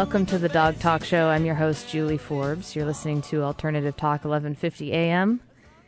welcome to the Dog Talk Show. I'm your host, Julie Forbes. You're listening to Alternative Talk 1150 AM.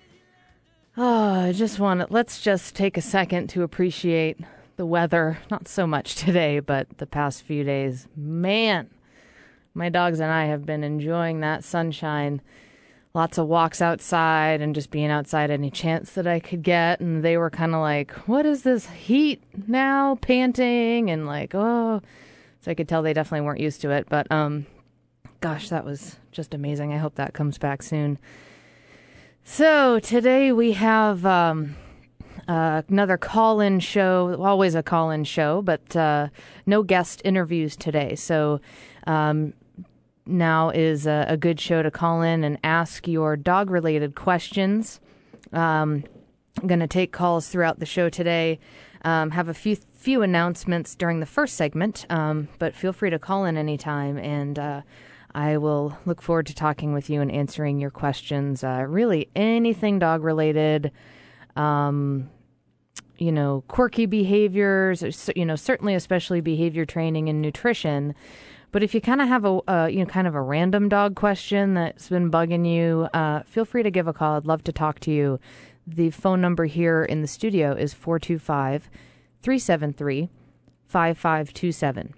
Let's just take a second to appreciate the weather. Not so much today, but the past few days. Man, my dogs and I have been enjoying that sunshine. Lots of walks outside and just being outside any chance that I could get. And they were kind of like, what is this heat now? Panting and like, oh. So I could tell they definitely weren't used to it. But, gosh, that was just amazing. I hope that comes back soon. So today we have another call-in show. Always a call-in show, but no guest interviews today. So now is a good show to call in and ask your dog-related questions. I'm going to take calls throughout the show today. Have a few announcements during the first segment, but feel free to call in anytime, and I will look forward to talking with you and answering your questions. Really anything dog-related, quirky behaviors, certainly especially behavior training and nutrition. But if you kind of have a random dog question that's been bugging you, feel free to give a call. I'd love to talk to you. The phone number here in the studio is 425-373-5527.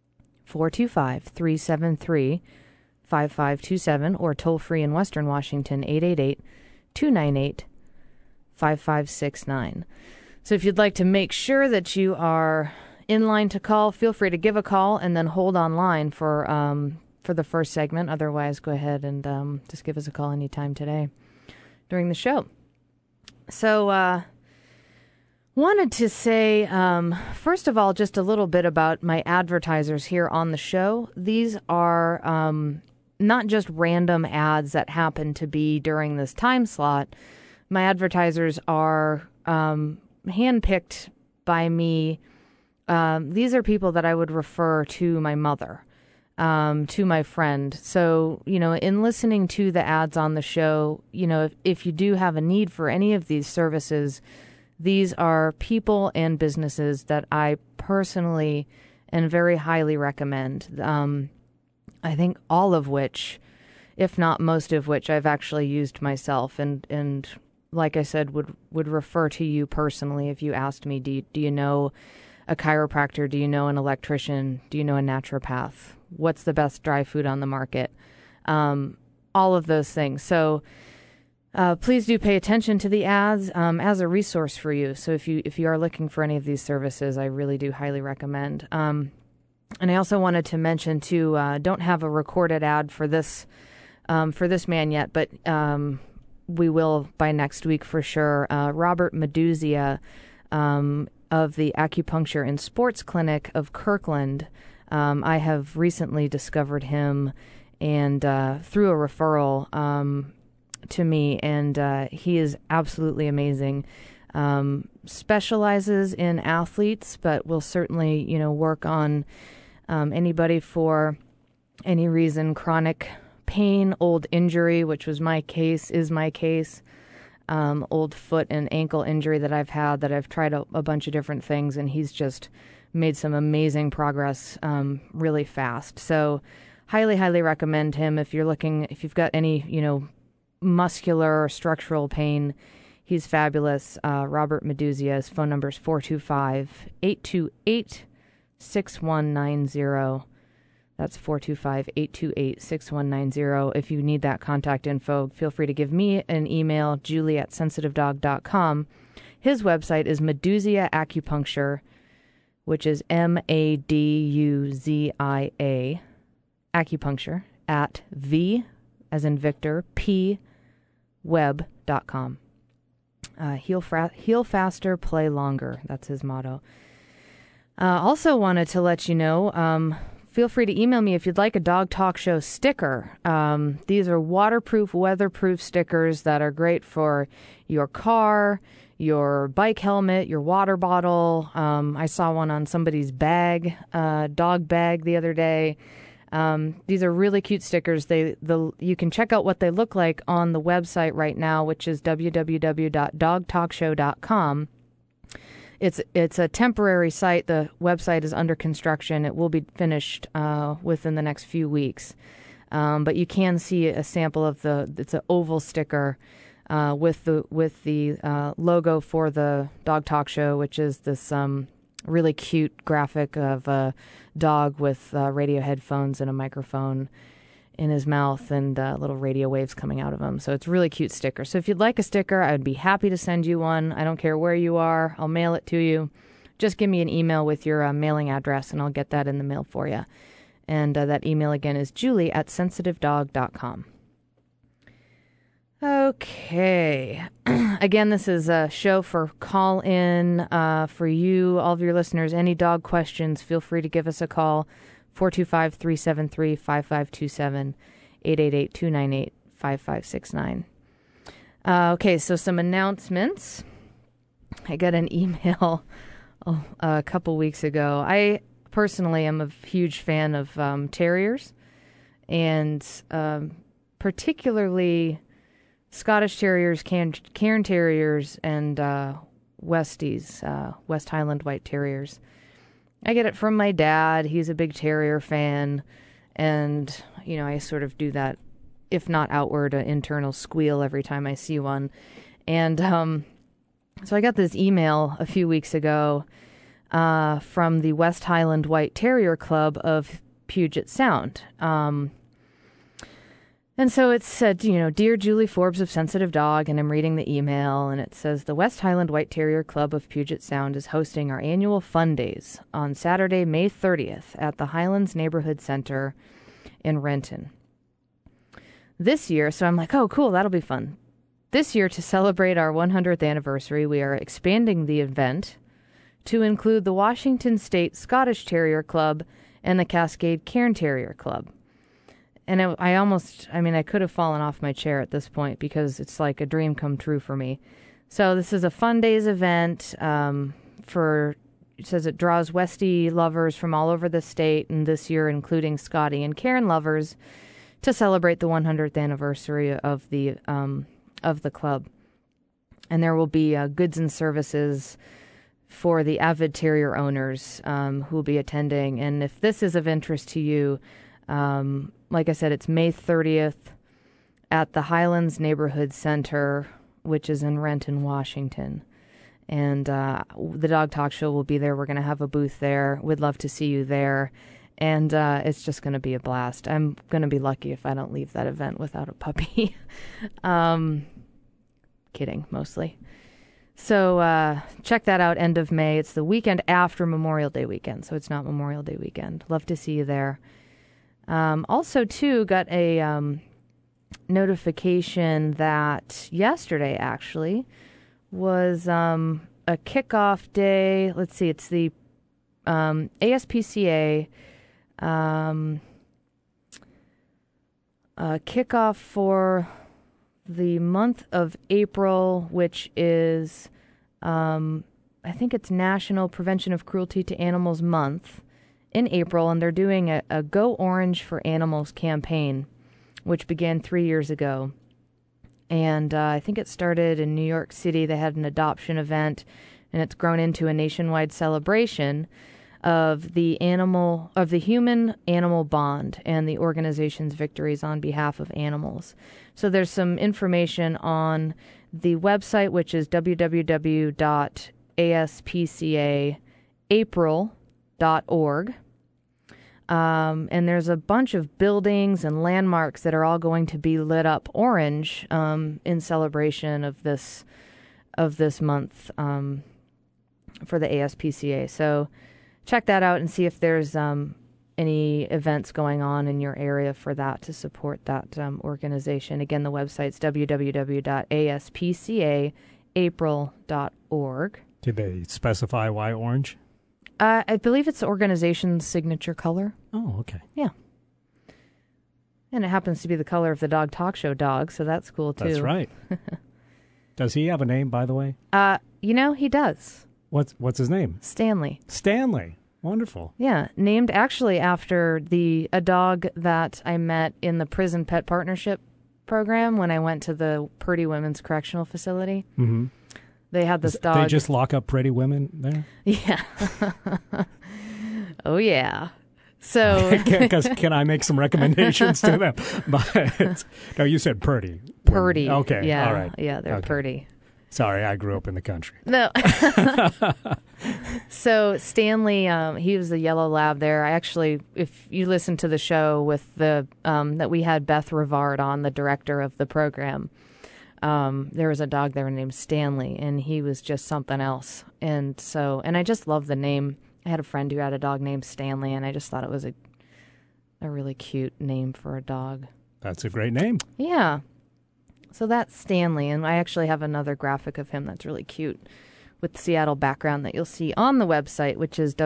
425-373-5527, or toll free in Western Washington, 888-298-5569. So if you'd like to make sure that you are in line to call, feel free to give a call and then hold online for the first segment. Otherwise, go ahead and just give us a call anytime today during the show. So, wanted to say, first of all, just a little bit about my advertisers here on the show. These are not just random ads that happen to be during this time slot. My advertisers are handpicked by me. These are people that I would refer to my mother, to my friend. So, in listening to the ads on the show, if you do have a need for any of these services, these are people and businesses that I personally and very highly recommend. I think all of which, if not most of which, I've actually used myself, and like I said, would refer to you personally if you asked me, do you know a chiropractor? Do you know an electrician? Do you know a naturopath? What's the best dry food on the market? All of those things. So please do pay attention to the ads as a resource for you. So if you are looking for any of these services, I really do highly recommend. And I also wanted to mention too, don't have a recorded ad for this man yet, but we will by next week for sure. Robert Meduzia of the Acupuncture and Sports Clinic of Kirkland. I have recently discovered him and through a referral to me, and he is absolutely amazing. Specializes in athletes, but will certainly, work on anybody for any reason, chronic pain, old injury, which was my case, is my case. Old foot and ankle injury that I've had, that I've tried a bunch of different things, and he's just made some amazing progress really fast. So highly, highly recommend him if you've got any, muscular or structural pain. He's fabulous. Robert Meduzia's phone number is 425-828-6190. That's 425-828-6190. If you need that contact info, feel free to give me an email, julie@sensitivedog.com. His website is Meduzia Acupuncture, which is Maduzia Acupuncture at V, as in Victor, P, web.com. Heal faster, play longer. That's his motto. Also wanted to let you know, feel free to email me if you'd like a Dog Talk Show sticker. These are waterproof, weatherproof stickers that are great for your car, your bike helmet, your water bottle. I saw one on somebody's bag, dog bag the other day. These are really cute stickers. You can check out what they look like on the website right now, which is www.dogtalkshow.com. It's a temporary site. The website is under construction. It will be finished within the next few weeks. But you can see a sample of it's an oval sticker with the logo for the Dog Talk Show, which is this really cute graphic of a dog with radio headphones and a microphone in his mouth and little radio waves coming out of him. So it's a really cute sticker. So if you'd like a sticker, I'd be happy to send you one. I don't care where you are. I'll mail it to you. Just give me an email with your mailing address, and I'll get that in the mail for you. And that email again is julie@sensitivedog.com. Okay. Again, this is a show for call in for you, all of your listeners. Any dog questions, feel free to give us a call. 425-373-5527, 888-298-5569. Okay, so some announcements. I got an email a couple weeks ago. I personally am a huge fan of terriers, and particularly Scottish Terriers, Cairn Terriers, and Westies, West Highland White Terriers. I get it from my dad. He's a big terrier fan, and, I sort of do that, if not outward, an internal squeal every time I see one. And so I got this email a few weeks ago from the West Highland White Terrier Club of Puget Sound. And so it said, Dear Julie Forbes of Sensitive Dog, and I'm reading the email, and it says, the West Highland White Terrier Club of Puget Sound is hosting our annual Fun Days on Saturday, May 30th at the Highlands Neighborhood Center in Renton. This year, so I'm like, oh, cool, that'll be fun. This year, to celebrate our 100th anniversary, we are expanding the event to include the Washington State Scottish Terrier Club and the Cascade Cairn Terrier Club. And I could have fallen off my chair at this point because it's like a dream come true for me. So this is a Fun Days event it says it draws Westie lovers from all over the state, and this year including Scotty and Cairn lovers, to celebrate the 100th anniversary of the club. And there will be goods and services for the avid terrier owners who will be attending. And if this is of interest to you, like I said, it's May 30th at the Highlands Neighborhood Center, which is in Renton, Washington. And the Dog Talk Show will be there. We're going to have a booth there. We'd love to see you there. And it's just going to be a blast. I'm going to be lucky if I don't leave that event without a puppy. Kidding, mostly. So check that out, end of May. It's the weekend after Memorial Day weekend, so it's not Memorial Day weekend. Love to see you there. Also, too, got a notification that yesterday, actually, was a kickoff day. Let's see, it's the ASPCA kickoff for the month of April, which is, I think it's National Prevention of Cruelty to Animals Month in April, and they're doing a Go Orange for Animals campaign, which began 3 years ago. And I think it started in New York City. They had an adoption event, and it's grown into a nationwide celebration of the human-animal bond and the organization's victories on behalf of animals. So there's some information on the website, which is www.aspcaapril.org. And there's a bunch of buildings and landmarks that are all going to be lit up orange in celebration of this month for the ASPCA. So check that out and see if there's any events going on in your area for that to support that organization. Again, the website's www.aspcaapril.org. Did they specify why orange? I believe it's the organization's signature color. Oh, okay. Yeah. And it happens to be the color of the Dog Talk Show dog, so that's cool, too. That's right. Does he have a name, by the way? He does. What's his name? Stanley. Stanley. Wonderful. Yeah, named actually after a dog that I met in the Prison Pet Partnership program when I went to the Purdy Women's Correctional Facility. Mm-hmm. They had this dog. They just lock up pretty women there? Yeah. Oh, yeah. So can I make some recommendations to them? But no, you said purdy. Purdy. Okay. Yeah. All right. Yeah, they're purdy. Sorry, I grew up in the country. No. So Stanley, he was a yellow lab there. I actually, if you listen to the show with the that we had Beth Rivard on, the director of the program, there was a dog there named Stanley, and he was just something else. And I just love the name. I had a friend who had a dog named Stanley, and I just thought it was a really cute name for a dog. That's a great name. Yeah. So that's Stanley, and I actually have another graphic of him that's really cute with Seattle background that you'll see on the website, which is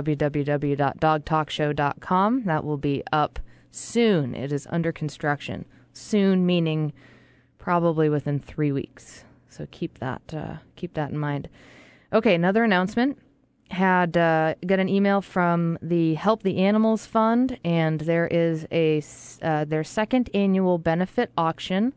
www.dogtalkshow.com. That will be up soon. It is under construction. Soon meaning probably within 3 weeks. So keep that in mind. Okay, another announcement. Got an email from the Help the Animals Fund, and there is their second annual benefit auction.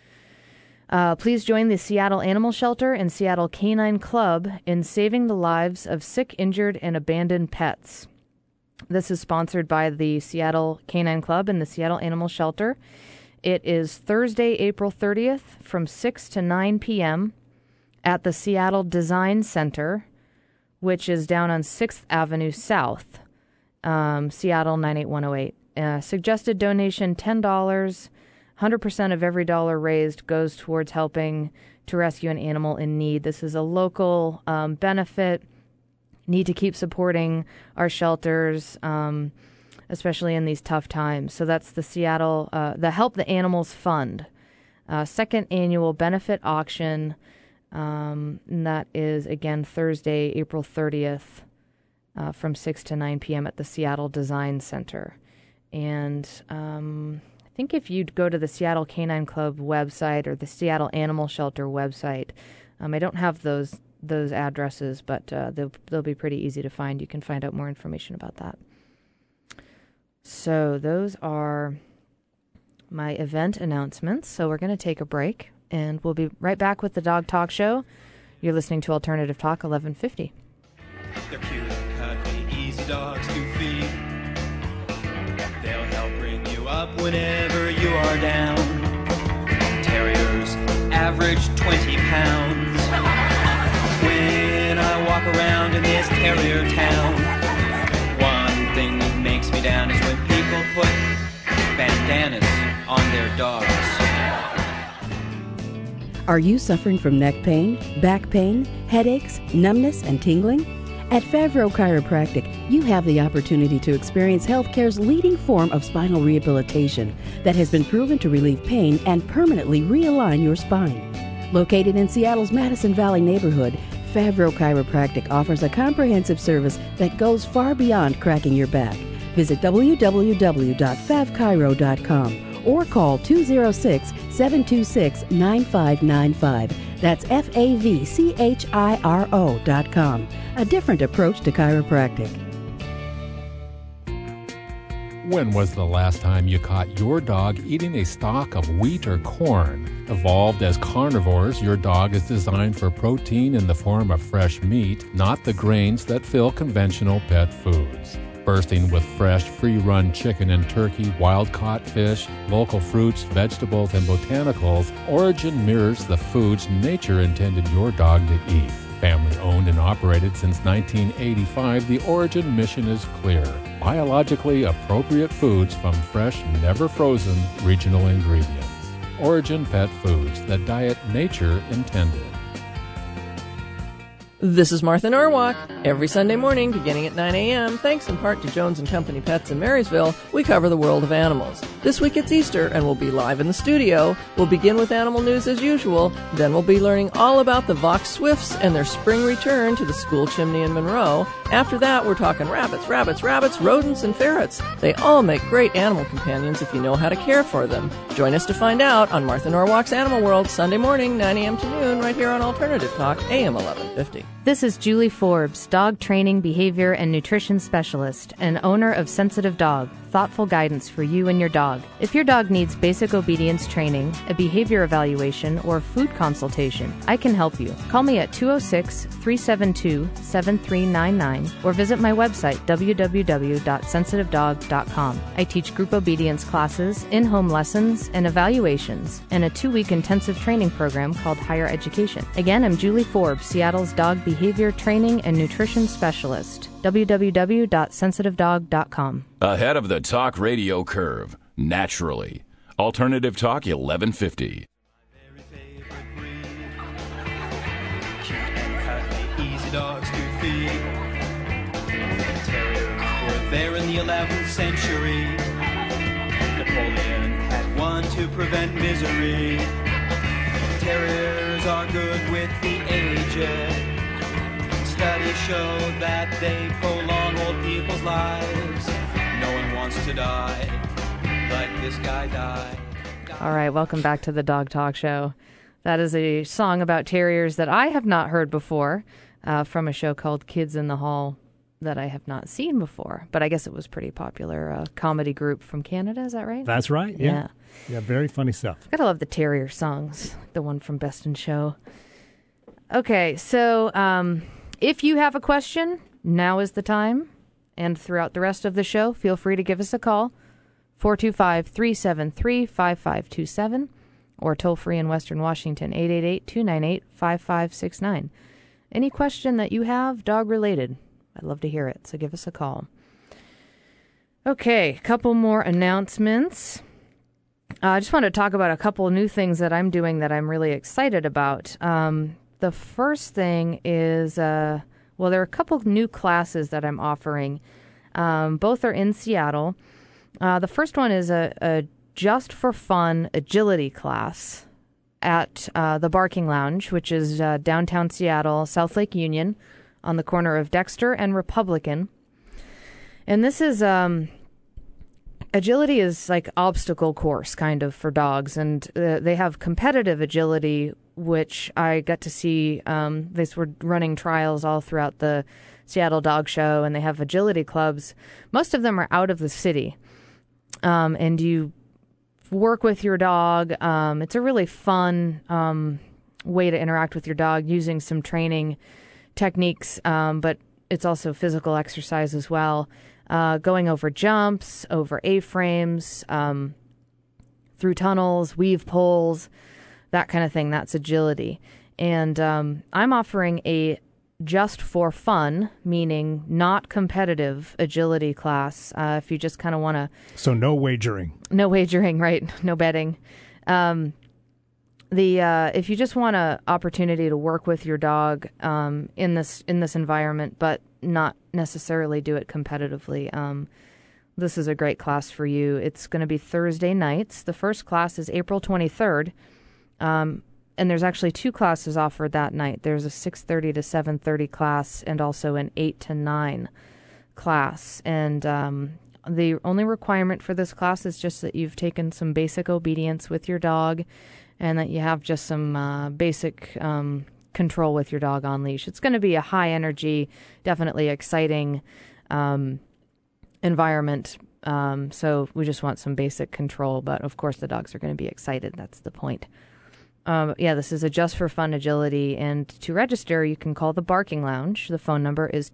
Please join the Seattle Animal Shelter and Seattle Canine Club in saving the lives of sick, injured, and abandoned pets. This is sponsored by the Seattle Canine Club and the Seattle Animal Shelter. It is Thursday, April 30th from 6 to 9 p.m. at the Seattle Design Center, which is down on 6th Avenue South, Seattle 98108. Suggested donation $10. 100% of every dollar raised goes towards helping to rescue an animal in need. This is a local benefit. Need to keep supporting our shelters, especially in these tough times. So that's the Seattle, the Help the Animals Fund, second annual benefit auction. And that is, again, Thursday, April 30th from 6 to 9 p.m. at the Seattle Design Center. And I think if you'd go to the Seattle Canine Club website or the Seattle Animal Shelter website, I don't have those addresses, but they'll be pretty easy to find. You can find out more information about that. So those are my event announcements. So we're going to take a break, and we'll be right back with the Dog Talk Show. You're listening to Alternative Talk 1150. They're cute and cuddly, easy dogs to feed. They'll help bring you up whenever you are down. Terriers average 20 pounds. When I walk around in this terrier town, one thing that makes me down is when people put bandanas on their dogs. Are you suffering from neck pain, back pain, headaches, numbness, and tingling? At Favreau Chiropractic, you have the opportunity to experience healthcare's leading form of spinal rehabilitation that has been proven to relieve pain and permanently realign your spine. Located in Seattle's Madison Valley neighborhood, Favreau Chiropractic offers a comprehensive service that goes far beyond cracking your back. Visit www.favchiro.com or call 206-726-9595. That's FAVCHIRO.com. A different approach to chiropractic. When was the last time you caught your dog eating a stalk of wheat or corn? Evolved as carnivores, your dog is designed for protein in the form of fresh meat, not the grains that fill conventional pet foods. Bursting with fresh, free-run chicken and turkey, wild-caught fish, local fruits, vegetables, and botanicals, Origin mirrors the foods nature intended your dog to eat. Family-owned and operated since 1985, the Origin mission is clear. Biologically appropriate foods from fresh, never-frozen, regional ingredients. Origin Pet Foods, the diet nature intended. This is Martha Norwalk. Every Sunday morning, beginning at 9 a.m., thanks in part to Jones & Company Pets in Marysville, we cover the world of animals. This week it's Easter, and we'll be live in the studio. We'll begin with animal news as usual. Then we'll be learning all about the Vox Swifts and their spring return to the school chimney in Monroe. After that, we're talking rabbits, rodents, and ferrets. They all make great animal companions if you know how to care for them. Join us to find out on Martha Norwalk's Animal World, Sunday morning, 9 a.m. to noon, right here on Alternative Talk, AM 1150. This is Julie Forbes, dog training, behavior, and nutrition specialist and owner of Sensitive Dog. thoughtful guidance for you and your dog. If your dog needs basic obedience training, a behavior evaluation, or food consultation, I can help you. Call me at 206-372-7399 or visit my website, www.sensitivedog.com. I teach group obedience classes, in-home lessons, and evaluations, and a 2-week intensive training program called Higher Education. Again, I'm Julie Forbes, Seattle's dog behavior training and nutrition specialist. www.sensitivedog.com. Ahead of the talk radio curve, naturally. Alternative Talk 1150. Cute and cuddly, easy dogs to feed. Terriers were there in the 11th century. Napoleon had one to prevent misery. Terriers are good with the aged. Studies show that they prolong old people's lives. No one wants to die like this guy died. All right, welcome back to the Dog Talk Show. That is a song about terriers that I have not heard before from a show called Kids in the Hall that I have not seen before. But I guess it was pretty popular. Comedy group from Canada, is that right? That's right, yeah. Yeah, very funny stuff. Gotta love the terrier songs, the one from Best in Show. Okay, so if you have a question, now is the time. And throughout the rest of the show, feel free to give us a call, 425-373-5527, or toll free in Western Washington, 888-298-5569. Any question that you have, dog-related, I'd love to hear it, so give us a call. Okay, a couple more announcements. I just want to talk about a couple of new things that I'm doing that I'm really excited about. The first thing is, there are a couple of new classes that I'm offering. Both are in Seattle. The first one is a Just for Fun agility class at the Barking Lounge, which is downtown Seattle, South Lake Union, on the corner of Dexter and Republican. And this is... agility is like obstacle course kind of for dogs, and they have competitive agility, which I got to see. They were running trials all throughout the Seattle Dog Show, and they have agility clubs. Most of them are out of the city, and you work with your dog. It's a really fun way to interact with your dog using some training techniques, but it's also physical exercise as well. Going over jumps, over A-frames, through tunnels, weave poles, that kind of thing. That's agility. And I'm offering a just for fun, meaning not competitive agility class. If you just kind of want to... So no wagering. No wagering, right. No betting. If you just want an opportunity to work with your dog in this environment, but not necessarily do it competitively, this is a great class for you. It's going to be Thursday nights. The first class is April 23rd, and there's actually two classes offered that night. There's a 6:30 to 7:30 class and also an 8 to 9 class. And the only requirement for this class is just that you've taken some basic obedience with your dog and that you have just some basic control with your dog on leash. It's going to be a high energy, definitely exciting environment. So we just want some basic control, but of course the dogs are going to be excited. That's the point. This is a Just for Fun agility, and to register, you can call the Barking Lounge. The phone number is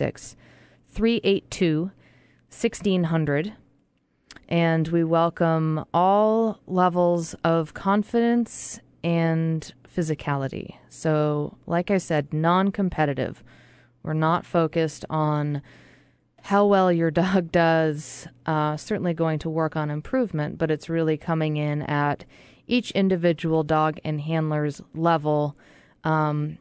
206-382-1600, and we welcome all levels of confidence and physicality. So, like I said, non-competitive. We're not focused on how well your dog does, certainly going to work on improvement, but it's really coming in at each individual dog and handler's level and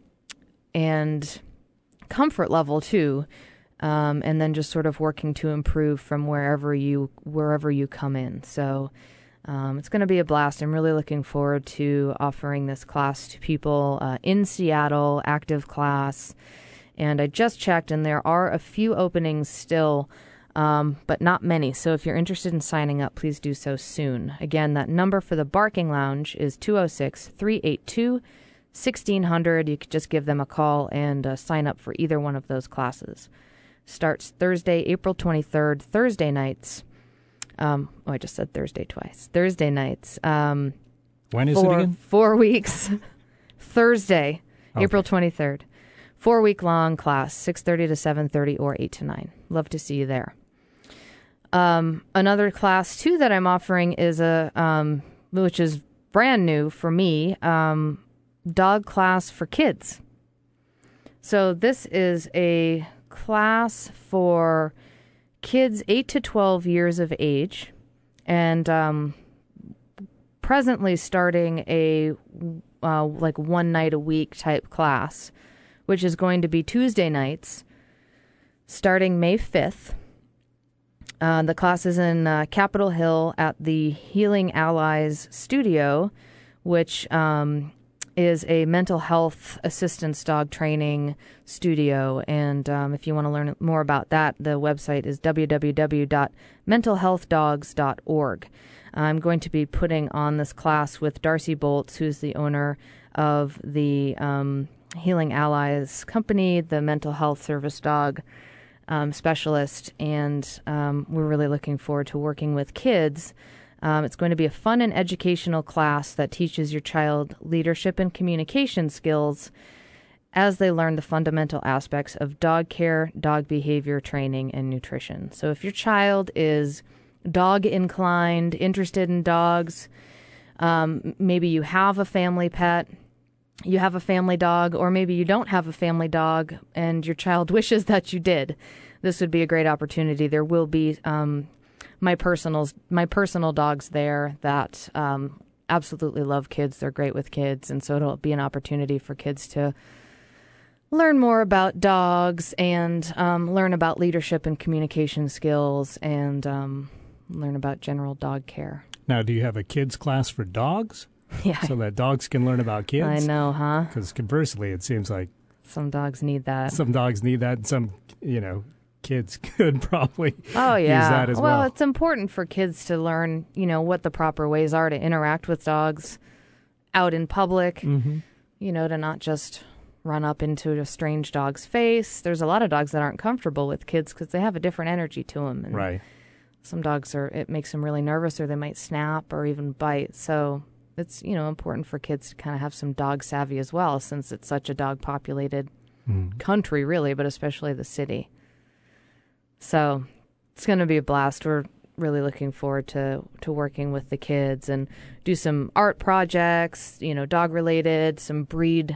comfort level too, and then just sort of working to improve from wherever you come in. So it's going to be a blast. I'm really looking forward to offering this class to people in Seattle, active class. And I just checked, and there are a few openings still, but not many. So if you're interested in signing up, please do so soon. Again, that number for the Barking Lounge is 206-382-1600. You could just give them a call and sign up for either one of those classes. Starts Thursday, April 23rd, Thursday nights. I just said Thursday twice. Thursday nights. When is it again? 4 weeks. Thursday, Okay. April 23rd. 4-week-long class, 6:30 to 7:30 or 8 to 9. Love to see you there. Another class, too, that I'm offering is which is brand new for me, dog class for kids. So this is a class for kids 8 to 12 years of age, and presently starting a like one night a week type class, which is going to be Tuesday nights starting May 5th. The class is in Capitol Hill at the Healing Allies studio, which is a mental health assistance dog training studio. And if you want to learn more about that, the website is www.mentalhealthdogs.org. I'm going to be putting on this class with Darcy Bolts, who's the owner of the Healing Allies company, the mental health service dog specialist, and we're really looking forward to working with kids. It's going to be a fun and educational class that teaches your child leadership and communication skills as they learn the fundamental aspects of dog care, dog behavior training, and nutrition. So if your child is dog inclined, interested in dogs, maybe you have a family pet, you have a family dog, or maybe you don't have a family dog and your child wishes that you did, this would be a great opportunity. There will be my personal dogs there that absolutely love kids. They're great with kids, and so it'll be an opportunity for kids to learn more about dogs and learn about leadership and communication skills and learn about general dog care. Now, do you have a kids class for dogs? Yeah. So that dogs can learn about kids? I know, huh? Because conversely, it seems like some dogs need that. Some dogs need that, and some, kids could probably use that as well. Well, it's important for kids to learn, what the proper ways are to interact with dogs out in public, to not just run up into a strange dog's face. There's a lot of dogs that aren't comfortable with kids because they have a different energy to them. And right. Some dogs it makes them really nervous, or they might snap or even bite. So it's, important for kids to kind of have some dog savvy as well, since it's such a dog populated country, really, but especially the city. So it's going to be a blast. We're really looking forward to working with the kids and do some art projects, dog related, some breed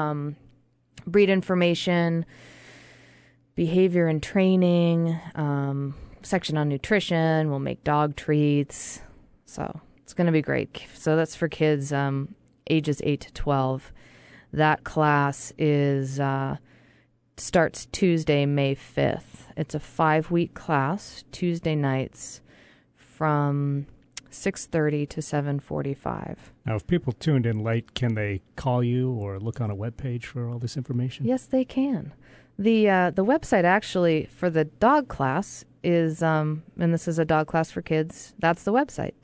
information, behavior and training, section on nutrition. We'll make dog treats. So it's going to be great. So that's for kids ages 8 to 12. That class starts Tuesday, May 5th. It's a 5-week class, Tuesday nights from 6:30 to 7:45. Now, if people tuned in late, can they call you or look on a webpage for all this information? Yes, they can. The website actually for the dog class is, and this is a dog class for kids, that's the website,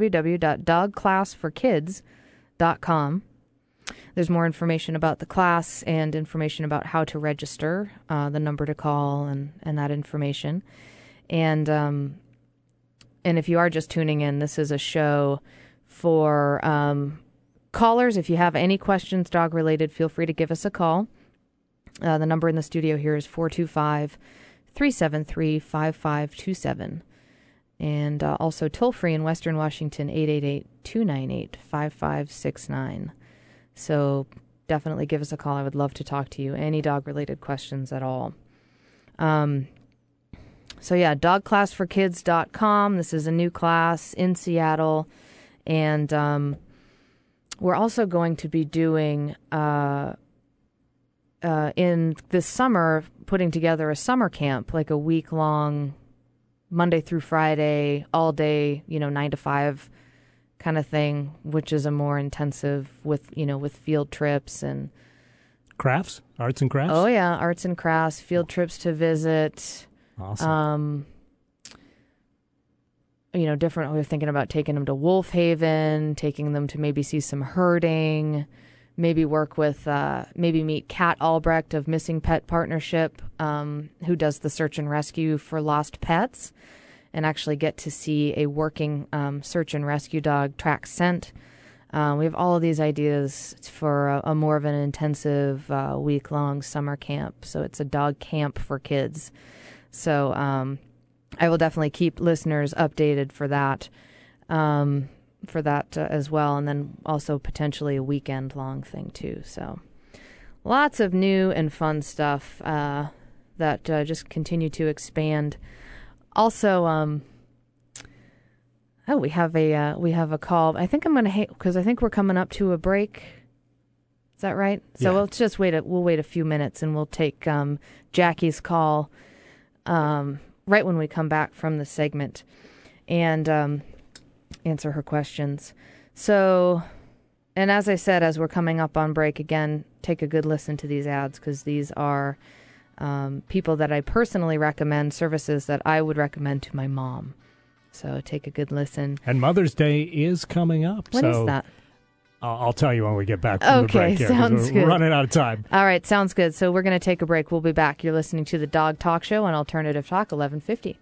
www.dogclassforkids.com. There's more information about the class and information about how to register, the number to call, and that information. And if you are just tuning in, this is a show for callers. If you have any questions dog-related, feel free to give us a call. The number in the studio here is 425-373-5527. And also toll-free in Western Washington, 888-298-5569. So definitely give us a call. I would love to talk to you. Any dog-related questions at all. So yeah, dogclassforkids.com. This is a new class in Seattle. And we're also going to be doing, in this summer, putting together a summer camp, like a week-long, Monday through Friday, all day, 9 to 5 kind of thing, which is a more intensive with field trips and crafts, arts and crafts. Oh yeah, arts and crafts, field trips to visit. Awesome. Different. We're thinking about taking them to Wolf Haven, taking them to maybe see some herding, maybe work with, maybe meet Kat Albrecht of Missing Pet Partnership, who does the search and rescue for lost pets. and actually get to see a working search and rescue dog track scent. We have all of these ideas for a more of an intensive week-long summer camp. So it's a dog camp for kids. So I will definitely keep listeners updated for that. As well, and then also potentially a weekend-long thing too. So lots of new and fun stuff that just continue to expand. Also, we have a call. I think I'm going to because I think we're coming up to a break. Is that right? So Yeah. let's just wait. We'll wait a few minutes, and we'll take Jackie's call right when we come back from the segment, and answer her questions. So, and as I said, as we're coming up on break again, take a good listen to these ads, because these are people that I personally recommend, services that I would recommend to my mom. So take a good listen. And Mother's Day is coming up. When is that? I'll tell you when we get back from the break here. Sounds good. We're running out of time. All right, sounds good. So we're going to take a break. We'll be back. You're listening to the Dog Talk Show on Alternative Talk 1150.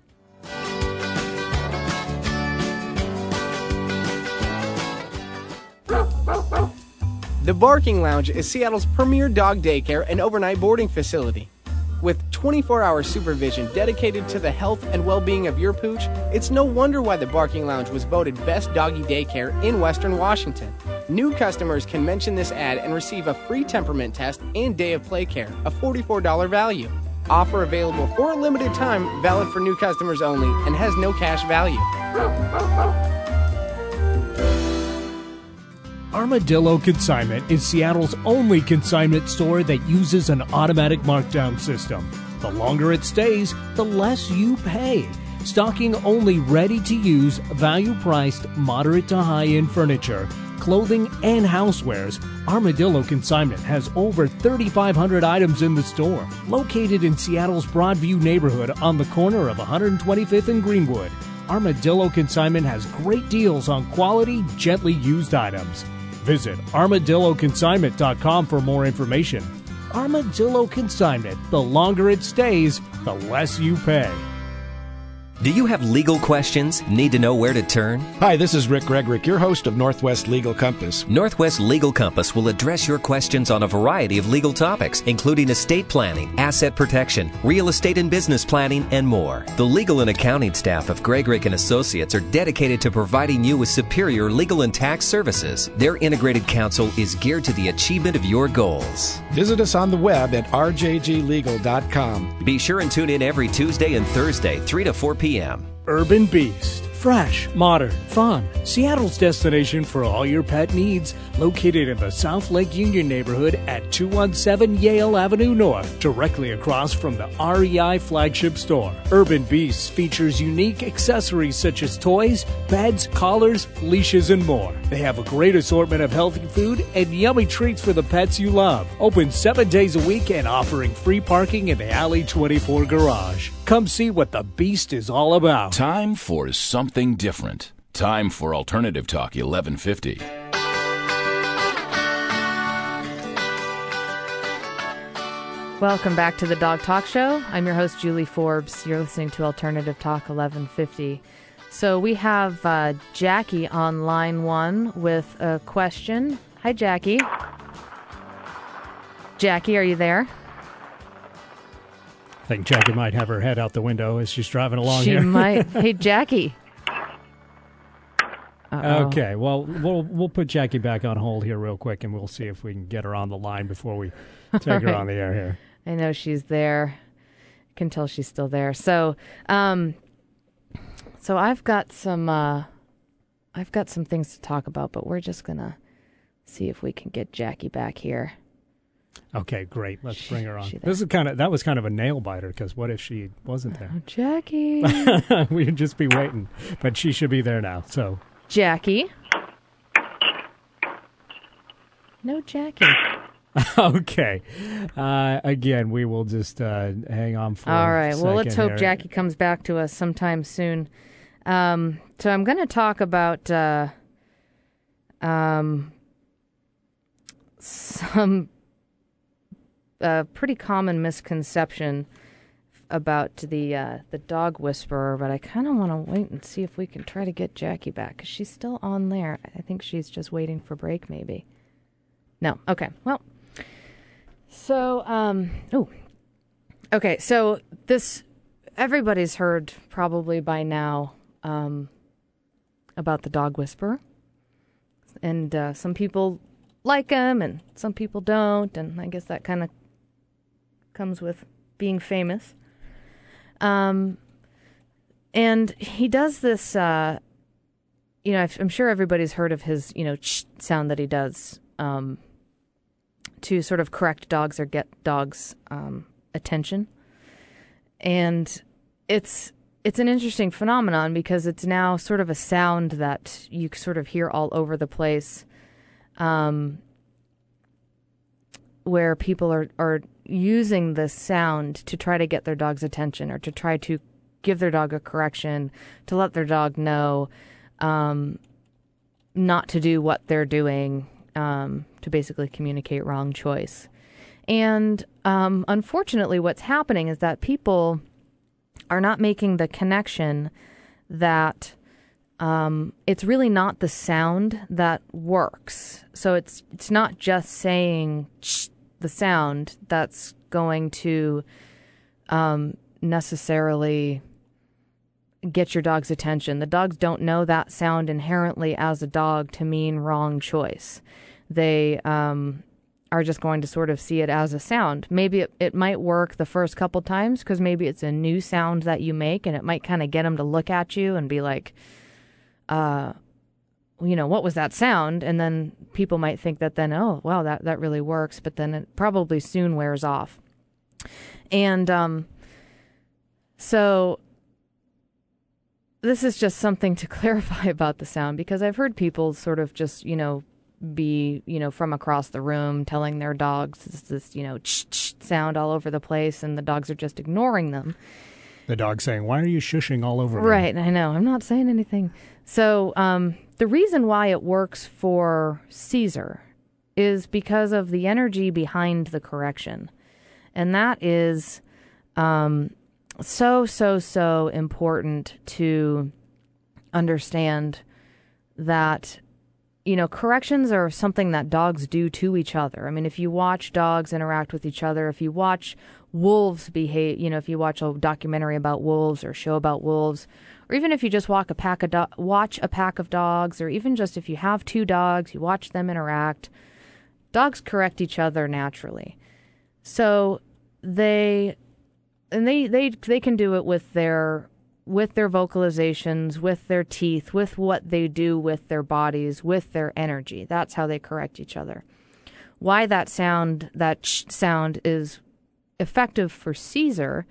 The Barking Lounge is Seattle's premier dog daycare and overnight boarding facility. With 24-hour supervision dedicated to the health and well-being of your pooch, it's no wonder why the Barking Lounge was voted best doggy daycare in Western Washington. New customers can mention this ad and receive a free temperament test and day of play care, a $44 value. Offer available for a limited time, valid for new customers only, and has no cash value. Armadillo Consignment is Seattle's only consignment store that uses an automatic markdown system. The longer it stays, the less you pay. Stocking only ready-to-use, value-priced, moderate to high-end furniture, clothing, and housewares, Armadillo Consignment has over 3,500 items in the store. Located in Seattle's Broadview neighborhood on the corner of 125th and Greenwood, Armadillo Consignment has great deals on quality, gently used items. Visit armadilloconsignment.com for more information. Armadillo Consignment. The longer it stays, the less you pay. Do you have legal questions? Need to know where to turn? Hi, this is Rick Gregrick, your host of Northwest Legal Compass. Northwest Legal Compass will address your questions on a variety of legal topics, including estate planning, asset protection, real estate and business planning, and more. The legal and accounting staff of Gregrick and Associates are dedicated to providing you with superior legal and tax services. Their integrated counsel is geared to the achievement of your goals. Visit us on the web at rjglegal.com. Be sure and tune in every Tuesday and Thursday, 3 to 4 p.m. Urban Beast. Fresh, modern, fun. Seattle's destination for all your pet needs. Located in the South Lake Union neighborhood at 217 Yale Avenue North, directly across from the REI flagship store. Urban Beasts features unique accessories such as toys, beds, collars, leashes, and more. They have a great assortment of healthy food and yummy treats for the pets you love. Open 7 days a week and offering free parking in the Alley 24 garage. Come see what the Beast is all about. Time for something different. Time for Alternative Talk 1150. Welcome back to the Dog Talk Show. I'm your host, Julie Forbes. You're listening to Alternative Talk 1150. So we have Jackie on line one with a question. Hi, Jackie. Jackie, are you there? I think Jackie might have her head out the window as she's driving along She here. might. Hey, Jackie. Uh-oh. Okay, well, we'll put Jackie back on hold here real quick, and we'll see if we can get her on the line before we take her on the air here. I know she's there. I can tell she's still there. So, so I've got some things to talk about, but we're just gonna see if we can get Jackie back here. Okay, great. Let's bring her on. That was kind of a nail biter, because what if she wasn't there? Oh, Jackie. We'd just be waiting, but she should be there now. So, Jackie. No, Jackie. Okay. Again, we will just hang on for all right. Well, let's hope here. Jackie comes back to us sometime soon. So I'm going to talk about some pretty common misconception about the dog whisperer, but I kind of want to wait and see if we can try to get Jackie back, because she's still on there. I think she's just waiting for break, maybe. No. Okay. Well, so, okay, so this, everybody's heard probably by now about the dog whisperer. And some people like him and some people don't, and I guess that kind of comes with being famous. And he does this, I'm sure everybody's heard of his, sound that he does to sort of correct dogs or get dogs' attention. And it's an interesting phenomenon because it's now sort of a sound that you sort of hear all over the place, where people are using this sound to try to get their dog's attention or to try to give their dog a correction, to let their dog know not to do what they're doing, to basically communicate wrong choice. And unfortunately, what's happening is that people are not making the connection that it's really not the sound that works. So it's not just saying the sound that's going to necessarily get your dog's attention. The dogs don't know that sound inherently as a dog to mean wrong choice. They are just going to sort of see it as a sound. Maybe it might work the first couple times because maybe it's a new sound that you make, and it might kind of get them to look at you and be like, what was that sound? And then people might think that then, oh, wow, that really works. But then it probably soon wears off. And so this is just something to clarify about the sound, because I've heard people sort of just, be, from across the room telling their dogs this, sound all over the place, and the dogs are just ignoring them. The dog saying, "Why are you shushing all over me?" Right, I know. I'm not saying anything. So the reason why it works for Caesar is because of the energy behind the correction. And that is so important to understand that, corrections are something that dogs do to each other. I mean, if you watch dogs interact with each other, if you watch wolves behave, if you watch a documentary about wolves or show about wolves, or even if you just watch a pack of dogs, or even just if you have two dogs, you watch them interact, dogs correct each other naturally. So they can do it with their vocalizations, with their teeth, with what they do with their bodies, with their energy. That's how they correct each other. Why that sound is effective for Caesar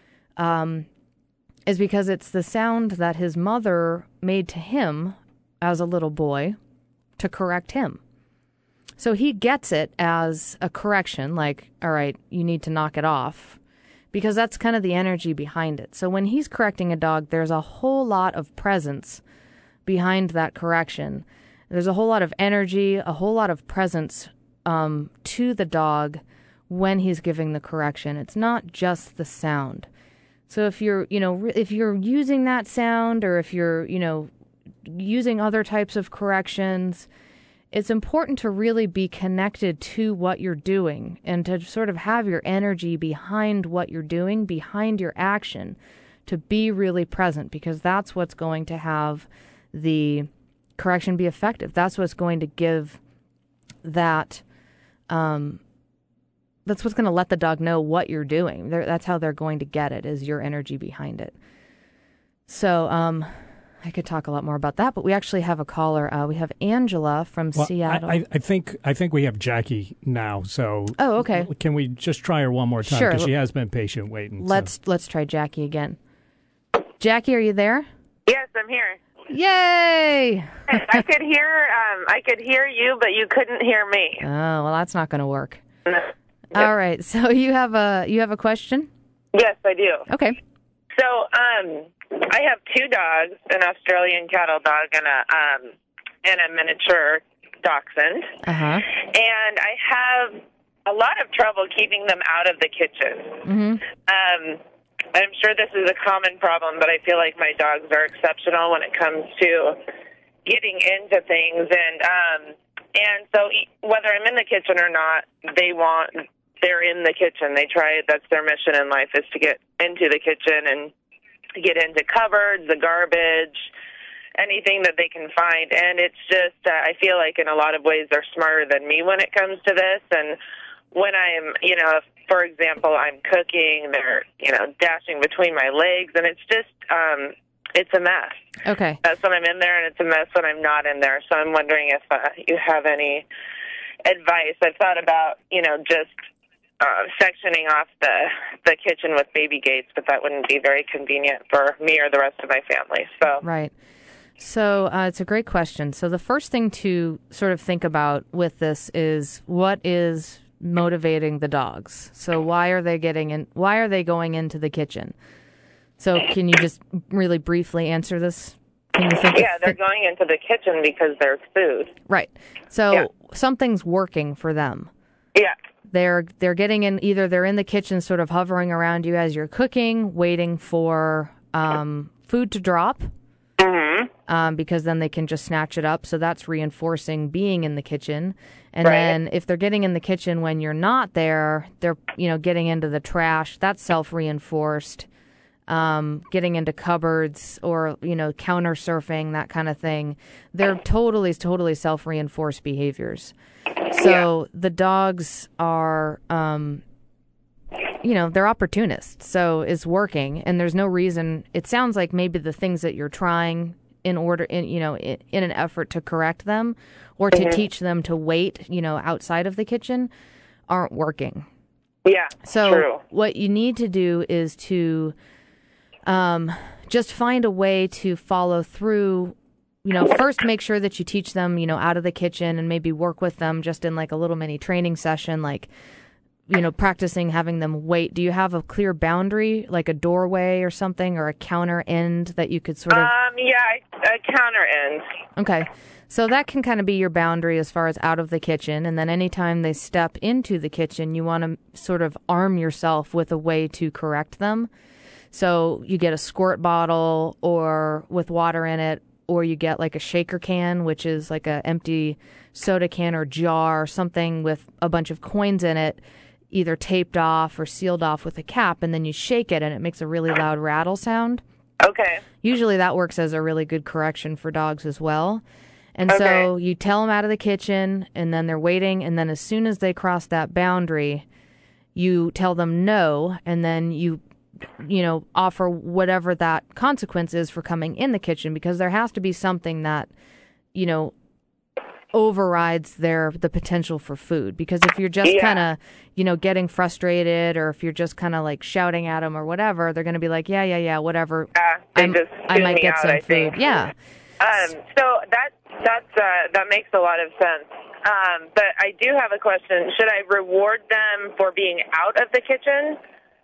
is because it's the sound that his mother made to him as a little boy to correct him. So he gets it as a correction, like, all right, you need to knock it off, because that's kind of the energy behind it. So when he's correcting a dog, there's a whole lot of presence behind that correction. There's a whole lot of energy, a whole lot of presence to the dog when he's giving the correction. It's not just the sound. So if you're using that sound, or if you're, using other types of corrections, it's important to really be connected to what you're doing and to sort of have your energy behind what you're doing, behind your action, to be really present, because that's what's going to have the correction be effective. That's what's going to give that, that's what's going to let the dog know what you're doing. That's how they're going to get it, is your energy behind it. So I could talk a lot more about that, but we actually have a caller. We have Angela from Seattle. I think we have Jackie now. So okay. Can we just try her one more time? Sure. Because she has been patient waiting. Let's try Jackie again. Jackie, are you there? Yes, I'm here. Yay! I could hear you, but you couldn't hear me. Oh, well, that's not going to work. No. Yep. All right. So you have a question? Yes, I do. Okay. So, I have two dogs, an Australian cattle dog and a miniature dachshund. Uh-huh. And I have a lot of trouble keeping them out of the kitchen. Mm-hmm. I'm sure this is a common problem, but I feel like my dogs are exceptional when it comes to getting into things. And so whether I'm in the kitchen or not, they're in the kitchen. They try, that's their mission in life, is to get into the kitchen and get into cupboards, the garbage, anything that they can find. And it's just, I feel like in a lot of ways they're smarter than me when it comes to this. And when I'm, if, for example, I'm cooking, they're, dashing between my legs, and it's just, it's a mess. Okay. That's when I'm in there, and it's a mess when I'm not in there. So I'm wondering if you have any advice. I've thought about, just sectioning off the kitchen with baby gates, but that wouldn't be very convenient for me or the rest of my family. So right. So it's a great question. So the first thing to sort of think about with this is what is motivating the dogs. So why are they going into the kitchen? So can you just really briefly answer this? Can you think? Yeah, they're going into the kitchen because there's food. Right. So something's working for them. Yeah. They're getting in, either they're in the kitchen sort of hovering around you as you're cooking, waiting for food to drop, because then they can just snatch it up. So that's reinforcing being in the kitchen. And then if they're getting in the kitchen when you're not there, they're, getting into the trash. That's self-reinforced. Getting into cupboards or, counter surfing, that kind of thing. They're totally self-reinforced behaviors. So the dogs are, they're opportunists. So it's working, and there's no reason. It sounds like maybe the things that you're trying in an effort to correct them or to teach them to wait, outside of the kitchen aren't working. Yeah. So true. What you need to do is to just find a way to follow through. First make sure that you teach them, out of the kitchen, and maybe work with them just in like a little mini training session, like, practicing having them wait. Do you have a clear boundary, like a doorway or something, or a counter end that you could sort of... a counter end. Okay. So that can kind of be your boundary as far as out of the kitchen. And then anytime they step into the kitchen, you want to sort of arm yourself with a way to correct them. So you get a squirt bottle or with water in it, or you get like a shaker can, which is like an empty soda can or jar or something with a bunch of coins in it, either taped off or sealed off with a cap, and then you shake it and it makes a really loud rattle sound. Okay. Usually that works as a really good correction for dogs as well. And so you tell them out of the kitchen, and then they're waiting, and then as soon as they cross that boundary, you tell them no, and then you offer whatever that consequence is for coming in the kitchen, because there has to be something that, overrides the potential for food. Because if you're just kind of, getting frustrated, or if you're just kind of like shouting at them or whatever, they're going to be like, yeah, whatever. I might get some food. Yeah. So that makes a lot of sense. But I do have a question. Should I reward them for being out of the kitchen?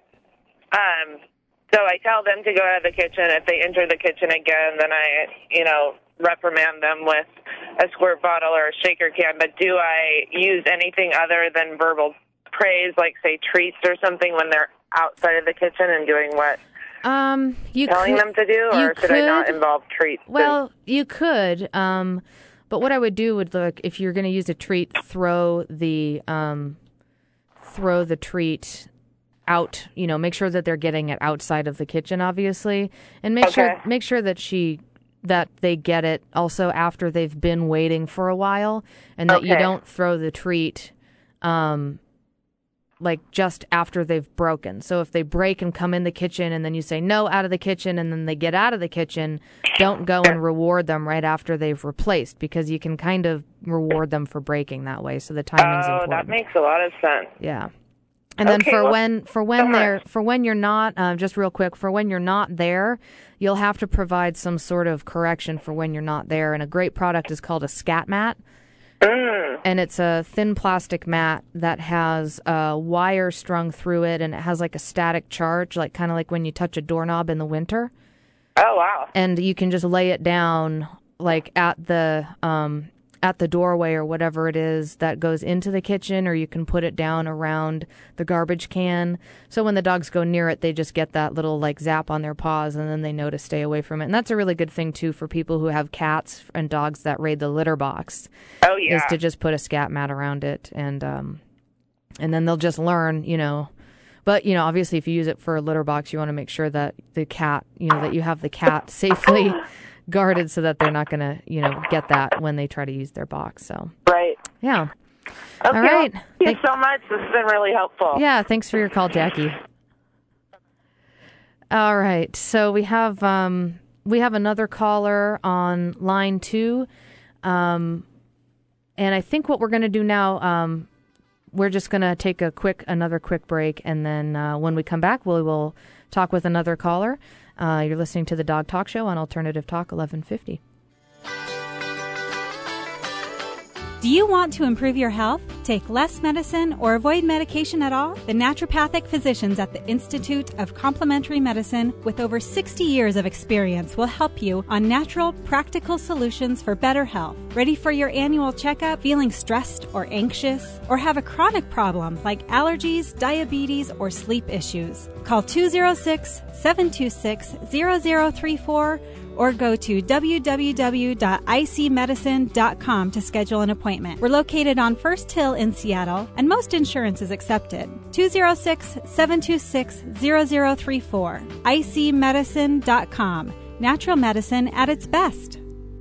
So I tell them to go out of the kitchen. If they enter the kitchen again, then I, reprimand them with a squirt bottle or a shaker can. But do I use anything other than verbal praise, like say treats or something, when they're outside of the kitchen and doing what you telling them to do, or should I not involve treats? Well, you could. But what I would do would look, if you're going to use a treat, throw the treat out, make sure that they're getting it outside of the kitchen, obviously, and make sure that they get it also after they've been waiting for a while, and that you don't throw the treat like just after they've broken. So if they break and come in the kitchen, and then you say no, out of the kitchen, and then they get out of the kitchen, don't go and reward them right after they've replaced, because you can kind of reward them for breaking that way. So the timing's important. That makes a lot of sense. Yeah. And then for when you're not, just real quick, for when you're not there, you'll have to provide some sort of correction for when you're not there. And a great product is called a scat mat. And it's a thin plastic mat that has a wire strung through it, and it has like a static charge, like kind of like when you touch a doorknob in the winter. Oh, wow. And you can just lay it down like at the at the doorway or whatever it is that goes into the kitchen, or you can put it down around the garbage can. So when the dogs go near it, they just get that little like zap on their paws, and then they know to stay away from it. And that's a really good thing too for people who have cats and dogs that raid the litter box. Oh yeah. Is to just put a scat mat around it, and then they'll just learn, But, obviously if you use it for a litter box, you want to make sure that the cat, that you have the cat safely guarded so that they're not going to, get that when they try to use their box. So, right. Yeah. Okay, All right. Thank you so much. This has been really helpful. Yeah. Thanks for your call, Jackie. All right. So we have another caller on line 2. And I think what we're going to do now, we're just going to take another quick break, and then when we come back, we will talk with another caller. You're listening to the Dog Talk Show on Alternative Talk 1150. Do you want to improve your health, take less medicine, or avoid medication at all? The naturopathic physicians at the Institute of Complementary Medicine, with over 60 years of experience, will help you on natural, practical solutions for better health. Ready for your annual checkup? Feeling stressed or anxious? Or have a chronic problem like allergies, diabetes, or sleep issues? Call 206-726-0034 or go to www.icmedicine.com to schedule an appointment. We're located on First Hill in Seattle, and most insurance is accepted. 206-726-0034. icmedicine.com. Natural medicine at its best.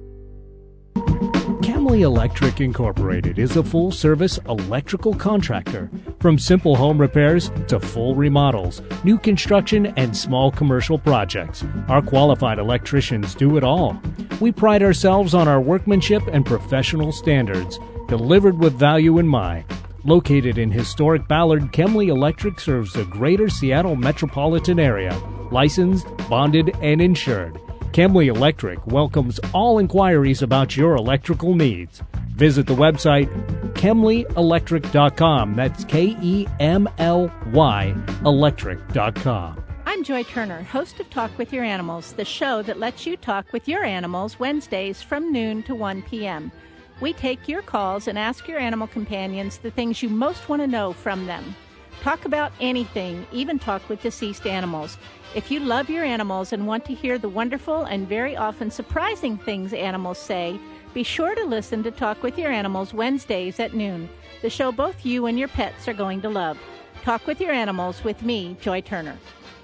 Camley Electric Incorporated is a full-service electrical contractor. From simple home repairs to full remodels, new construction, and small commercial projects, our qualified electricians do it all. We pride ourselves on our workmanship and professional standards, delivered with value in mind. Located in historic Ballard, Camley Electric serves the greater Seattle metropolitan area, licensed, bonded, and insured. Camley Electric welcomes all inquiries about your electrical needs. Visit the website KemleyElectric.com. That's KEMLY electric.com. I'm Joy Turner, host of Talk With Your Animals, the show that lets you talk with your animals Wednesdays from noon to 1 p.m. We take your calls and ask your animal companions the things you most want to know from them. Talk about anything, even talk with deceased animals. If you love your animals and want to hear the wonderful and very often surprising things animals say, be sure to listen to Talk With Your Animals Wednesdays at noon, the show both you and your pets are going to love. Talk With Your Animals with me, Joy Turner.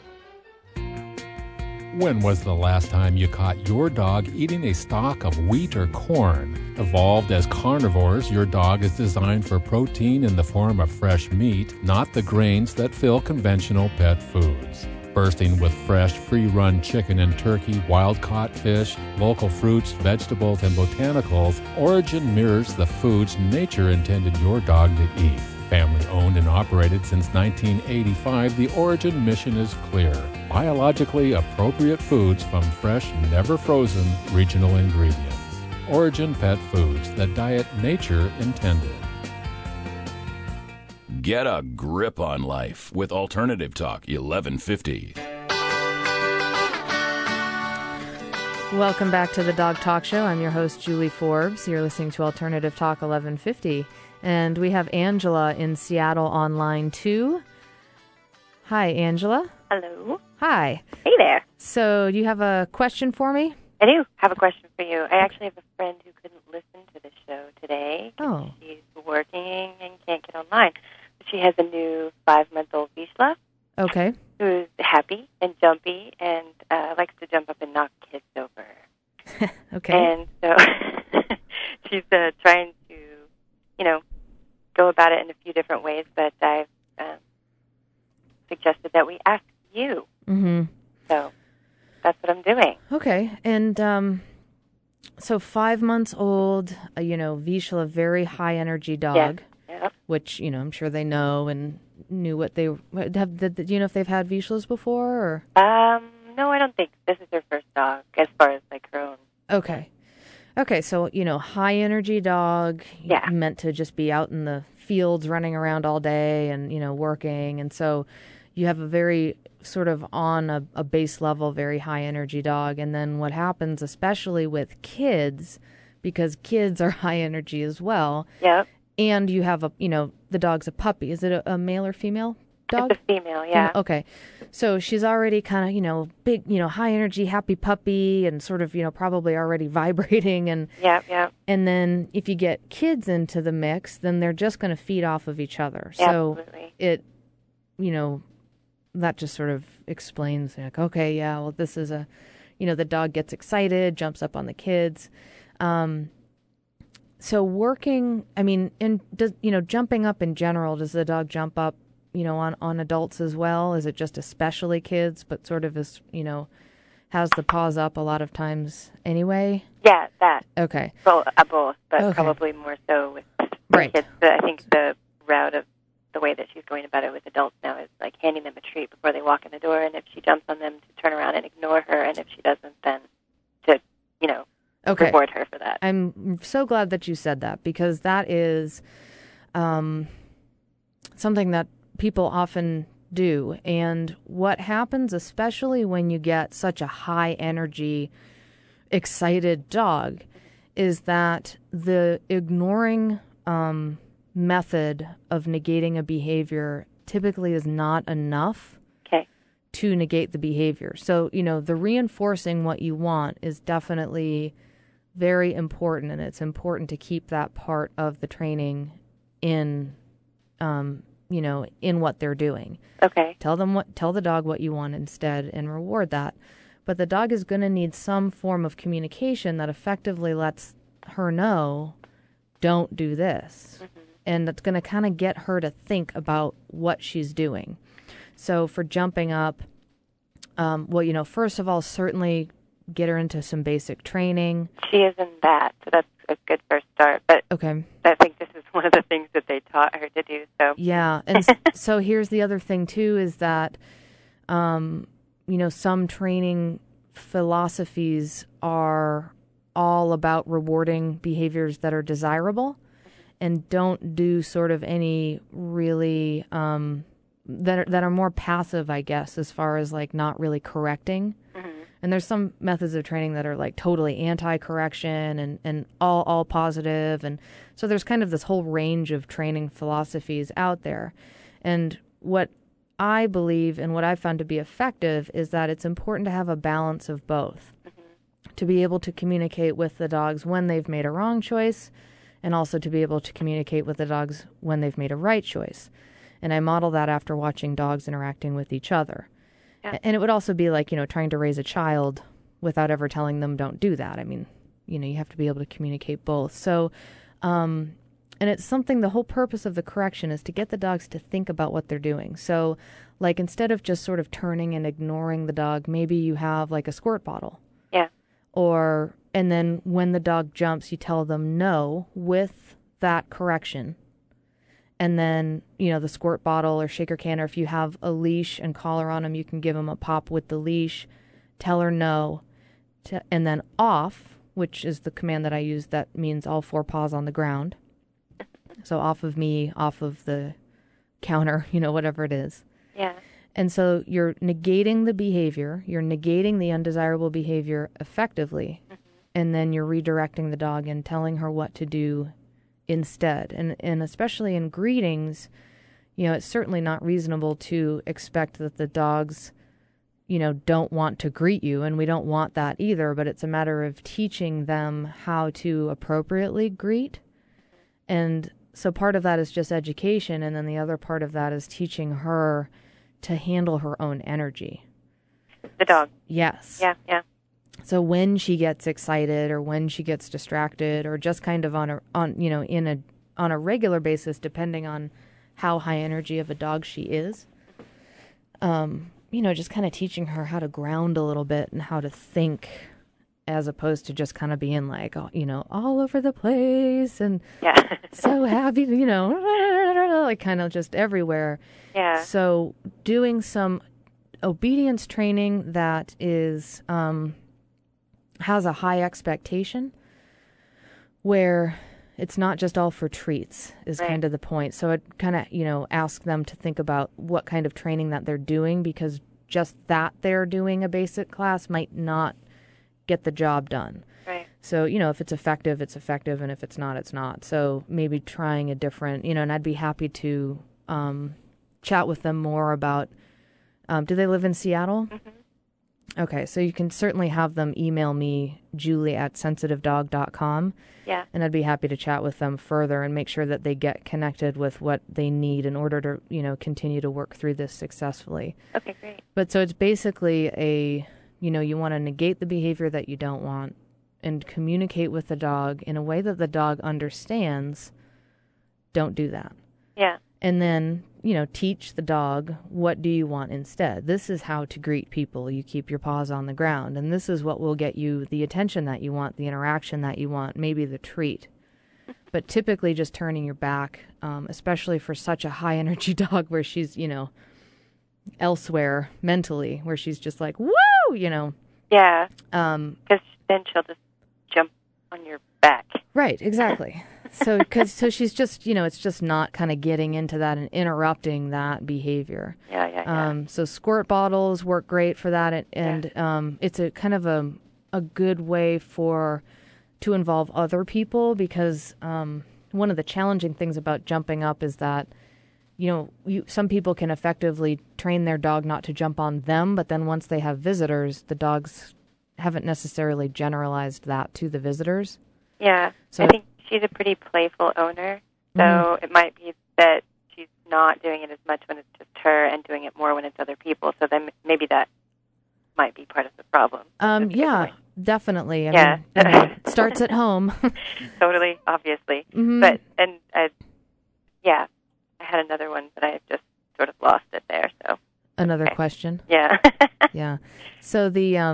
When was the last time you caught your dog eating a stalk of wheat or corn? Evolved as carnivores, your dog is designed for protein in the form of fresh meat, not the grains that fill conventional pet foods. Bursting with fresh, free-run chicken and turkey, wild-caught fish, local fruits, vegetables, and botanicals, Origin mirrors the foods nature intended your dog to eat. Family-owned and operated since 1985, the Origin mission is clear. Biologically appropriate foods from fresh, never-frozen, regional ingredients. Origin Pet Foods, the diet nature intended. Get a grip on life with Alternative Talk 1150. Welcome back to the Dog Talk Show. I'm your host, Julie Forbes. You're listening to Alternative Talk 1150. And we have Angela in Seattle on line 2. Hi, Angela. Hello. Hi. Hey there. So, do you have a question for me? I do have a question for you. I actually have a friend who couldn't listen to the show today. Oh. She's working and can't get online. But she has a new 5-month-old Vizsla. Okay. Who's happy and jumpy and likes to jump up and knock kids over. Okay. And so she's trying to, go about it in a few different ways, but I've suggested that we ask you. Mm-hmm. So that's what I'm doing. Okay. And so 5 months old, Vizsla, very high energy dog, Yep. which, I'm sure they know and knew what they have. Do you know if they've had Vizslas before? Or? No, I don't think. This is her first dog as far as her own. Okay. Okay, so, high energy dog, Yeah. meant to just be out in the fields running around all day and, working. And so you have a very sort of on a base level, very high energy dog. And then what happens, especially with kids, because kids are high energy as well. Yep. And you have the dog's a puppy. Is it a male or female dog? It's a female, yeah. Okay. So she's already kind of, big, high energy, happy puppy and sort of, probably already vibrating. And Yep. And then if you get kids into the mix, then they're just going to feed off of each other. Absolutely. So that just sort of explains, like, okay, yeah, well, this is the dog gets excited, jumps up on the kids. So working, jumping up in general, does the dog jump up, on adults as well? Is it just especially kids, but sort of has the paws up a lot of times anyway? Yeah, that. Okay. Both, but Okay. probably more so with Right. kids. But I think the route of the way that she's going about it with adults now is like handing them a treat before they walk in the door, and if she jumps on them, to turn around and ignore her, and if she doesn't, then to, Okay. reward her for that. I'm so glad that you said that, because that is something that people often do. And what happens, especially when you get such a high energy, excited dog, is that the ignoring method of negating a behavior typically is not enough to negate the behavior. So, the reinforcing what you want is definitely very important, and it's important to keep that part of the training in what they're doing. Okay. Tell the dog what you want instead and reward that. But the dog is going to need some form of communication that effectively lets her know, don't do this. Mm-hmm. And that's going to kind of get her to think about what she's doing. So for jumping up, first of all, certainly get her into some basic training. She is in that, so that's a good first start. But okay. I think this is one of the things that they taught her to do. So yeah, and so here's the other thing too, is that some training philosophies are all about rewarding behaviors that are desirable, and don't do sort of any really that are more passive, I guess, as far as like not really correcting. Mm-hmm. And there's some methods of training that are like totally anti-correction and all positive. And so there's kind of this whole range of training philosophies out there. And what I believe and what I've found to be effective is that it's important to have a balance of both. Mm-hmm. To be able to communicate with the dogs when they've made a wrong choice, and also to be able to communicate with the dogs when they've made a right choice. And I model that after watching dogs interacting with each other. Yeah. And it would also be like, trying to raise a child without ever telling them don't do that. I mean, you have to be able to communicate both. So, and it's something, the whole purpose of the correction is to get the dogs to think about what they're doing. So, like, instead of just sort of turning and ignoring the dog, maybe you have like a squirt bottle. Yeah. And then when the dog jumps, you tell them no with that correction. And then, the squirt bottle or shaker can, or if you have a leash and collar on them, you can give them a pop with the leash, tell her no, and then off, which is the command that I use that means all four paws on the ground. So off of me, off of the counter, whatever it is. Yeah. And so you're negating the behavior, you're negating the undesirable behavior effectively, mm-hmm. and then you're redirecting the dog and telling her what to do instead. And especially in greetings, it's certainly not reasonable to expect that the dogs, don't want to greet you, and we don't want that either, but it's a matter of teaching them how to appropriately greet. And so part of that is just education, and then the other part of that is teaching her to handle her own energy. The dog. Yes. Yeah. So when she gets excited or when she gets distracted, or just kind of on a regular basis, depending on how high energy of a dog she is, just kind of teaching her how to ground a little bit and how to think, as opposed to just kind of being like, all over the place and so happy, like kind of just everywhere. Yeah. So doing some obedience training that is has a high expectation, where it's not just all for treats is right. Kind of the point. So I'd kind of, ask them to think about what kind of training that they're doing, because just that they're doing a basic class might not get the job done. Right. So, if it's effective, and if it's not, it's not. So maybe trying a different, and I'd be happy to chat with them more about, do they live in Seattle? Mm-hmm. Okay, so you can certainly have them email me, julie@sensitivedog.com. Yeah. And I'd be happy to chat with them further and make sure that they get connected with what they need in order to, continue to work through this successfully. Okay, great. But so it's basically you want to negate the behavior that you don't want and communicate with the dog in a way that the dog understands. Don't do that. Yeah. And then, teach the dog, what do you want instead? This is how to greet people. You keep your paws on the ground. And this is what will get you the attention that you want, the interaction that you want, maybe the treat. But typically just turning your back, especially for such a high-energy dog where she's, elsewhere mentally, where she's just like, woo, Yeah. Because then she'll just jump on your back. Right, exactly. So she's just, it's just not kind of getting into that and interrupting that behavior. Yeah. So squirt bottles work great for that, and it's a kind of a good way to involve other people, because one of the challenging things about jumping up is that, some people can effectively train their dog not to jump on them, but then once they have visitors, the dogs haven't necessarily generalized that to the visitors. Yeah, so I think she's a pretty playful owner, so it might be that she's not doing it as much when it's just her and doing it more when it's other people, so then maybe that might be part of the problem. Yeah, definitely. I Yeah. mean, it starts at home. Totally, obviously. Mhm. But, yeah, I had another one, but I just sort of lost it there, so. Another question? Yeah. Yeah. So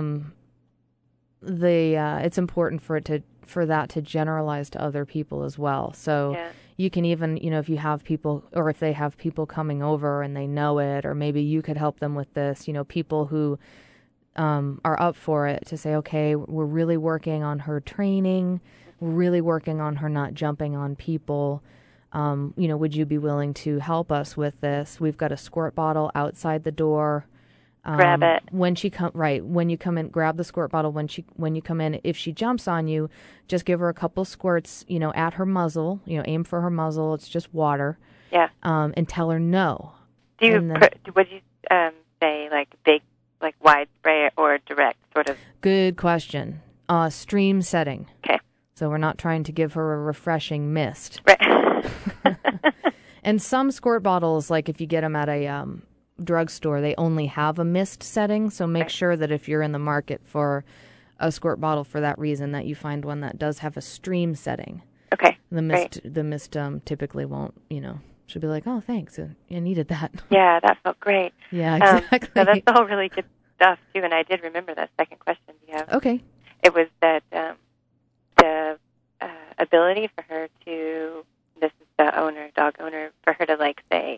it's important for that to generalize to other people as well. So you can even, if you have people, or if they have people coming over and they know it, or maybe you could help them with this, people who are up for it, to say, okay, we're really working on her training. We're really working on her not jumping on people. Would you be willing to help us with this? We've got a squirt bottle outside the door. Grab it. When you come in, grab the squirt bottle when you come in. If she jumps on you, just give her a couple squirts, at her muzzle, aim for her muzzle. It's just water. Yeah. And tell her no. Would you say like big, like wide spray or direct sort of? Good question. Stream setting. Okay. So we're not trying to give her a refreshing mist. Right. And some squirt bottles, like if you get them at a drugstore, they only have a mist setting. So make sure that if you're in the market for a squirt bottle for that reason, that you find one that does have a stream setting. Okay. The mist typically won't, she'll be like, oh, thanks, I needed that. Yeah, that felt great. Yeah, exactly. So that's all really good stuff too. And I did remember that second question you have. Okay. It was that the ability for her to, this is the dog owner, for her to like say,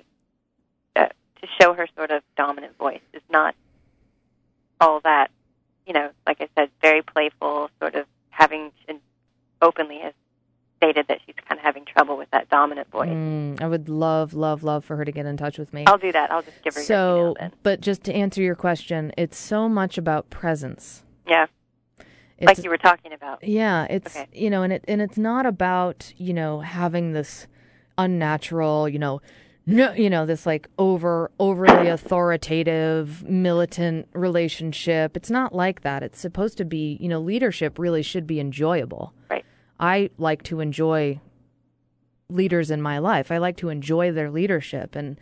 to show her sort of dominant voice is not all that, like I said, very playful, sort of having, and openly has stated that she's kind of having trouble with that dominant voice. I would love for her to get in touch with me. I'll do that. I'll just give her your email then. But just to answer your question, it's so much about presence. Yeah. Like you were talking about. Yeah, it's, and it's not about, having this unnatural, this like overly authoritative, militant relationship. It's not like that. It's supposed to be, leadership really should be enjoyable. Right. I like to enjoy leaders in my life. I like to enjoy their leadership. And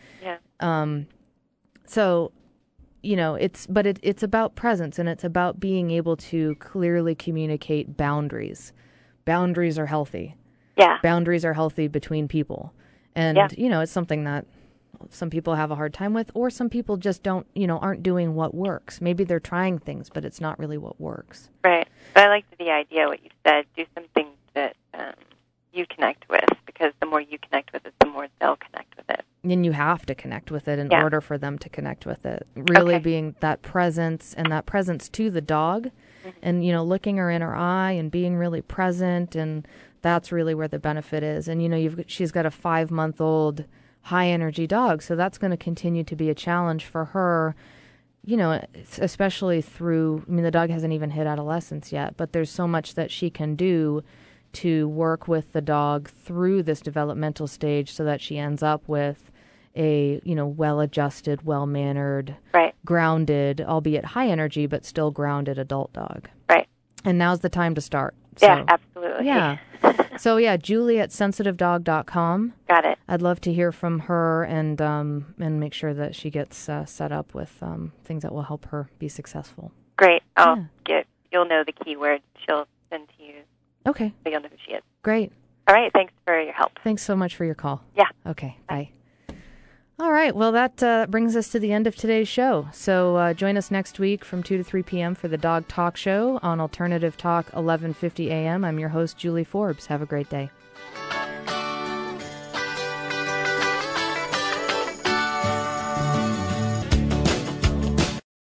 so, it's about presence, and it's about being able to clearly communicate boundaries. Boundaries are healthy. Yeah. Boundaries are healthy between people. And, it's something that some people have a hard time with, or some people just don't, aren't doing what works. Maybe they're trying things, but it's not really what works. Right. But I liked the idea, what you said, do some things that you connect with, because the more you connect with it, the more they'll connect with it. And you have to connect with it in order for them to connect with it. Really being that presence, and that presence to the dog, and, looking her in her eye and being really present, and that's really where the benefit is. And, she's got a 5-month-old high-energy dog, so that's going to continue to be a challenge for her especially through, the dog hasn't even hit adolescence yet, but there's so much that she can do to work with the dog through this developmental stage so that she ends up with a, well-adjusted, well-mannered, grounded, albeit high energy, but still grounded adult dog. Right. And now's the time to start. So, yeah, absolutely. Yeah. So, Julie at sensitivedog.com. Got it. I'd love to hear from her and make sure that she gets set up with things that will help her be successful. Great. You'll know the keyword she'll send to you. Okay. So you'll know who she is. Great. All right. Thanks for your help. Thanks so much for your call. Yeah. Okay. Bye. All right. Well, that brings us to the end of today's show. So join us next week from 2 to 3 p.m. for the Dog Talk Show on Alternative Talk 1150 a.m. I'm your host, Julie Forbes. Have a great day.